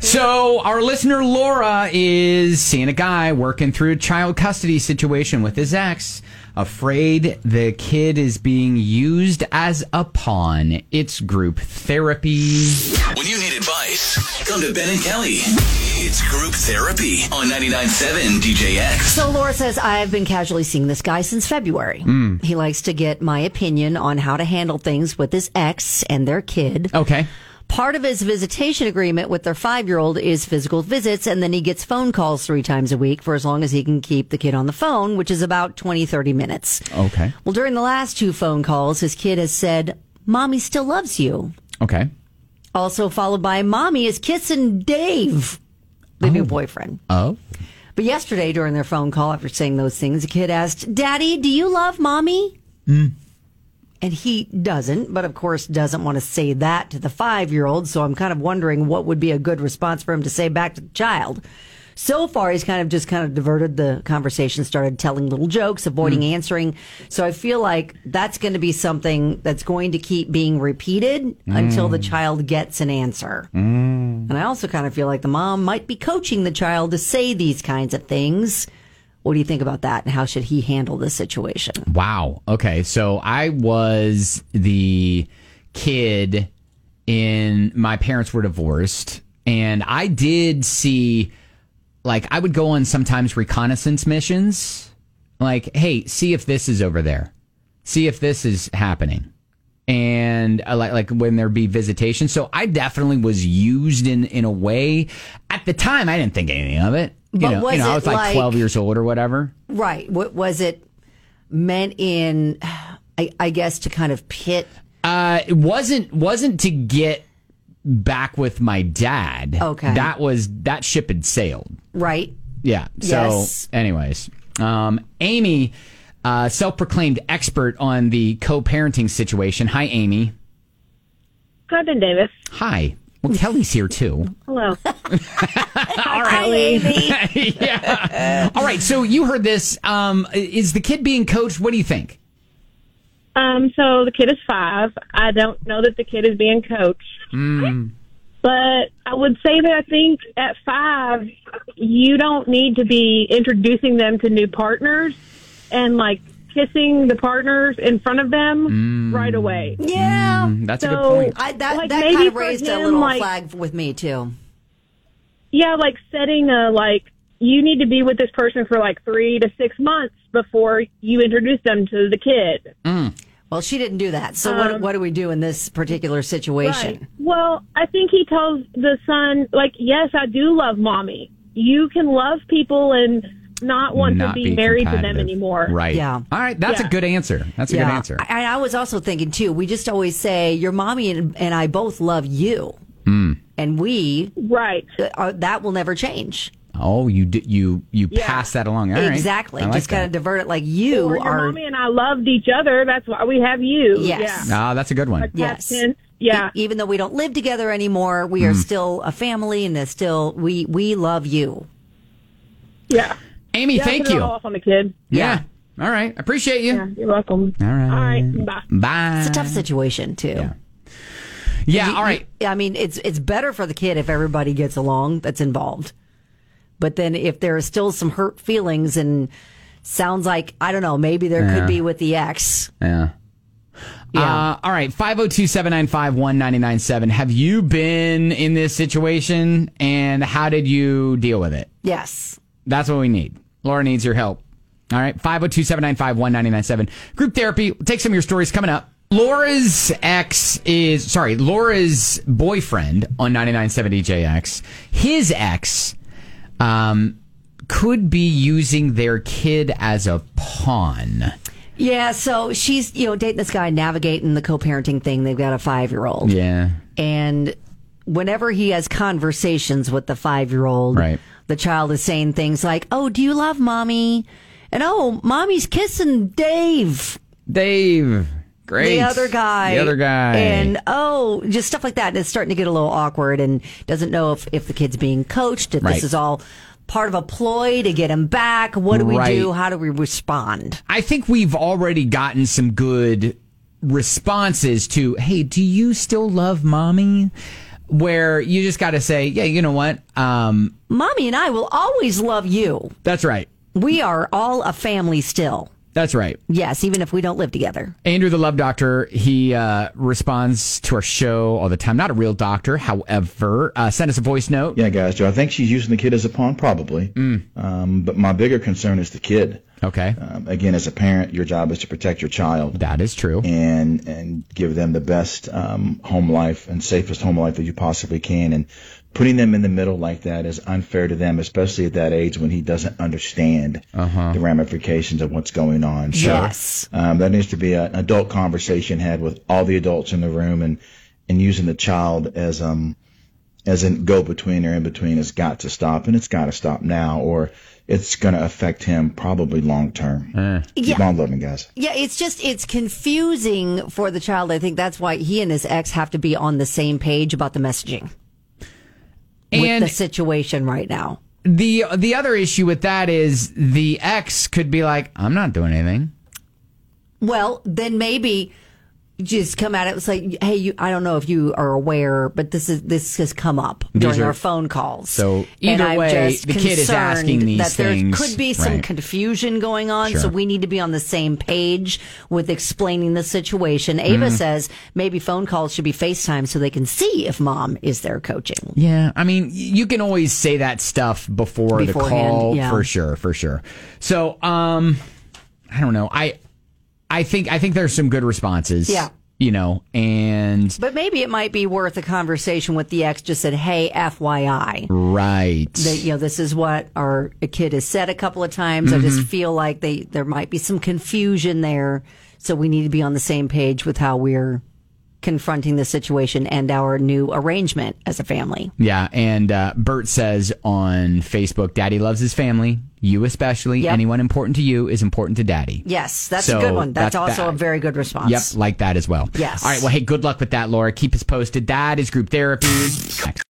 So our listener Laura is seeing a guy working through a child custody situation with his ex, afraid the kid is being used as a pawn. It's group therapy. When you need advice, come to Ben and Kelly. It's group therapy on 99.7 DJX. So Laura says, I've been casually seeing this guy since February. He likes to get my opinion on how to handle things with his ex and their kid. Okay. Part of his visitation agreement with their 5-year-old is physical visits, and then he gets phone calls 3 times a week for as long as he can keep the kid on the phone, which is about 20, 30 minutes. Okay. Well, during the last 2 phone calls, his kid has said, Mommy still loves you. Okay. Also followed by, Mommy is kissing Dave, the new boyfriend. Oh. But yesterday, during their phone call, after saying those things, the kid asked, Daddy, do you love Mommy? And he doesn't, but of course doesn't want to say that to the 5-year-old. So I'm kind of wondering what would be a good response for him to say back to the child. So far, he's kind of diverted the conversation, started telling little jokes, avoiding answering. So I feel like that's going to be something that's going to keep being repeated until the child gets an answer. And I also kind of feel like the mom might be coaching the child to say these kinds of things. What do you think about that? And how should he handle this situation? Wow. Okay. So I was the kid in my parents were divorced, and I did see, like, I would go on sometimes reconnaissance missions. Like, hey, see if this is over there. See if this is happening. And like when there be visitation. So I definitely was used in a way. At the time, I didn't think anything of it. I was like 12 years old or whatever. Right. What was it meant in, I guess, to kind of pit? It wasn't to get back with my dad. Okay. That ship had sailed. Right. Yeah. So anyways, Amy, self-proclaimed expert on the co-parenting situation. Hi, Amy. Hi, Ben Davis. Hi. Well, Kelly's here, too. Hello. All right. Amy. Yeah. All right. So you heard this. Is the kid being coached? What do you think? So the kid is 5. I don't know that the kid is being coached. But I would say that I think at 5, you don't need to be introducing them to new partners and, like, kissing the partners in front of them right away. Yeah. That's a good point. That kind of raised a little flag with me, too. Yeah, like setting you need to be with this person for like 3 to 6 months before you introduce them to the kid. Well, she didn't do that. So what do we do in this particular situation? Right. Well, I think he tells the son, like, yes, I do love Mommy. You can love people and not want to be married to them anymore. Right. Yeah. All right. That's a good answer. That's a good answer. I was also thinking, too, we just always say, your mommy and I both love you. And we, that will never change. Oh, you pass that along. All right. Exactly. Like just kind of divert it like you or your mommy and I loved each other. That's why we have you. Yes. Yeah. That's a good one. Like yes. Yeah. Even though we don't live together anymore, we are still a family, and we love you. Yeah. Amy, thank you. Off on the kid. Yeah. All right. Appreciate you. Yeah, you're welcome. All right. All right. Bye. Bye. It's a tough situation, too. Yeah. All right. I mean, it's better for the kid if everybody gets along that's involved. But then if there are still some hurt feelings and sounds like, I don't know, maybe there could be with the ex. Yeah. All right. 502-795-1997. Have you been in this situation, and how did you deal with it? Yes. That's what we need. Laura needs your help. All right. 502-795-1997. Group therapy. We'll take some of your stories coming up. Laura's boyfriend on 99.7 DJX, his ex could be using their kid as a pawn. Yeah, so she's, dating this guy, navigating the co-parenting thing. They've got a 5-year-old. Yeah. And whenever he has conversations with the 5-year-old, the child is saying things like, oh, do you love Mommy? And, oh, Mommy's kissing Dave. Great. The other guy. And, just stuff like that. And it's starting to get a little awkward and doesn't know if the kid's being coached, if this is all part of a ploy to get him back. What do we do? How do we respond? I think we've already gotten some good responses to, hey, do you still love Mommy? where you just got to say, yeah, you know what? Mommy and I will always love you. That's right. We are all a family still. That's right. Yes, even if we don't live together. Andrew, the Love Doctor, he responds to our show all the time. Not a real doctor, however. Send us a voice note. Yeah, guys, Joe, I think she's using the kid as a pawn, probably. But my bigger concern is the kid. Okay. Again, as a parent, your job is to protect your child. That is true. And give them the best home life and safest home life that you possibly can. And putting them in the middle like that is unfair to them, especially at that age when he doesn't understand the ramifications of what's going on. Yes. So that needs to be an adult conversation had with all the adults in the room, and using the child as an go-between or in-between has got to stop, and it's got to stop now, or it's going to affect him probably long term. Keep on living, guys. Yeah, it's confusing for the child. I think that's why he and his ex have to be on the same page about the messaging. And with the situation right now. The other issue with that is the ex could be like, I'm not doing anything. Well, then maybe just come at it and say, hey, I don't know if you are aware, but this has come up during our phone calls. So either way, the kid is asking these things. There could be some confusion going on, so we need to be on the same page with explaining the situation. Ava says maybe phone calls should be FaceTime so they can see if mom is there coaching. Yeah, I mean, you can always say that stuff beforehand, the call, for sure. So, I don't know. I think there's some good responses. Yeah. But maybe it might be worth a conversation with the ex. Just said, hey, FYI. Right. That, this is what our kid has said a couple of times. I just feel like there might be some confusion there. So we need to be on the same page with how we're confronting the situation and our new arrangement as a family. Yeah, and Bert says on Facebook, Daddy loves his family, you especially. Yep. Anyone important to you is important to Daddy. Yes, that's a good one. That's also a very good response. Yep, like that as well. Yes. All right, well, hey, good luck with that, Laura. Keep us posted. That is Group Therapy.